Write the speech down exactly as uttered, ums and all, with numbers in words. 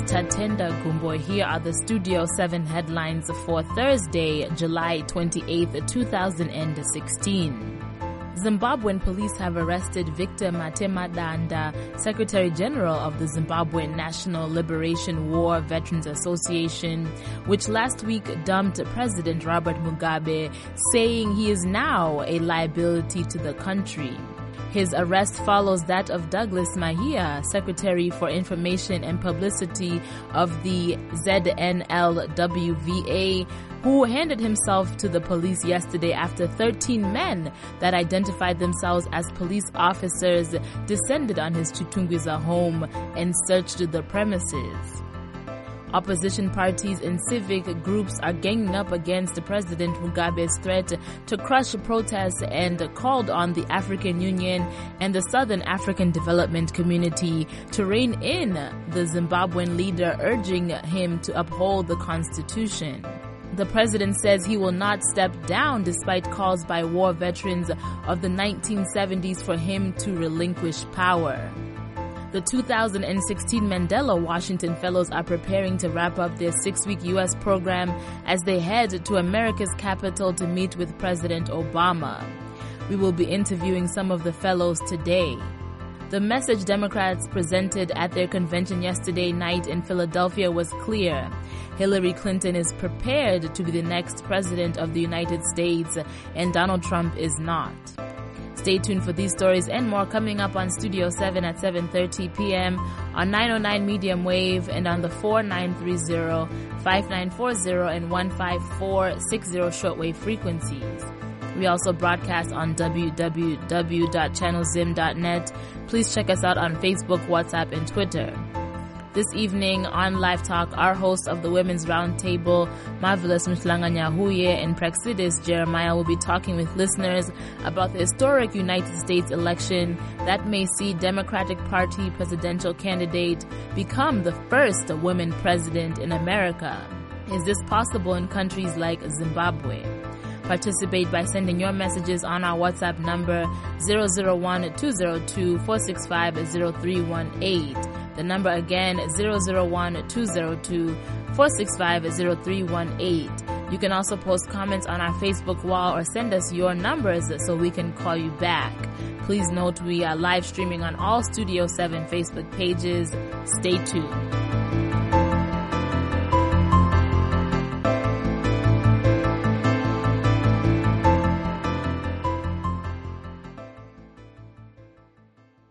Tatenda Gumbo. Here are the Studio seven headlines for Thursday, July twenty-eighth, two thousand sixteen. Zimbabwean police have arrested Victor Matemadanda, Secretary General of the Zimbabwean National Liberation War Veterans Association, which last week dumped President Robert Mugabe, saying he is now a liability to the country. His arrest follows that of Douglas Mahia, Secretary for Information and Publicity of the Z N L W V A, who handed himself to the police yesterday after thirteen men that identified themselves as police officers descended on his Chitungwiza home and searched the premises. Opposition parties and civic groups are ganging up against President Mugabe's threat to crush protests and called on the African Union and the Southern African Development Community to rein in the Zimbabwean leader, urging him to uphold the constitution. The president says he will not step down despite calls by war veterans of the nineteen seventies for him to relinquish power. The two thousand sixteen Mandela Washington Fellows are preparing to wrap up their six-week U S program as they head to America's capital to meet with President Obama. We will be interviewing some of the fellows today. The message Democrats presented at their convention yesterday night in Philadelphia was clear. Hillary Clinton is prepared to be the next president of the United States, and Donald Trump is not. Stay tuned for these stories and more coming up on Studio seven at seven thirty p.m. on nine oh nine medium wave and on the four nine three zero, five nine four zero and one five four six zero shortwave frequencies. We also broadcast on w w w dot channel zim dot net. Please check us out on Facebook, WhatsApp, and Twitter. This evening on Live Talk, our host of the Women's Roundtable, Marvelous Mslanganyahuye and Praxidis Jeremiah, will be talking with listeners about the historic United States election that may see Democratic Party presidential candidate become the first woman president in America. Is this possible in countries like Zimbabwe? Participate by sending your messages on our WhatsApp number zero zero one two zero two four six five zero three one eight. The number again, zero zero one two zero two four six five zero three one eight. You can also post comments on our Facebook wall or send us your numbers so we can call you back. Please note we are live streaming on all Studio seven Facebook pages. Stay tuned.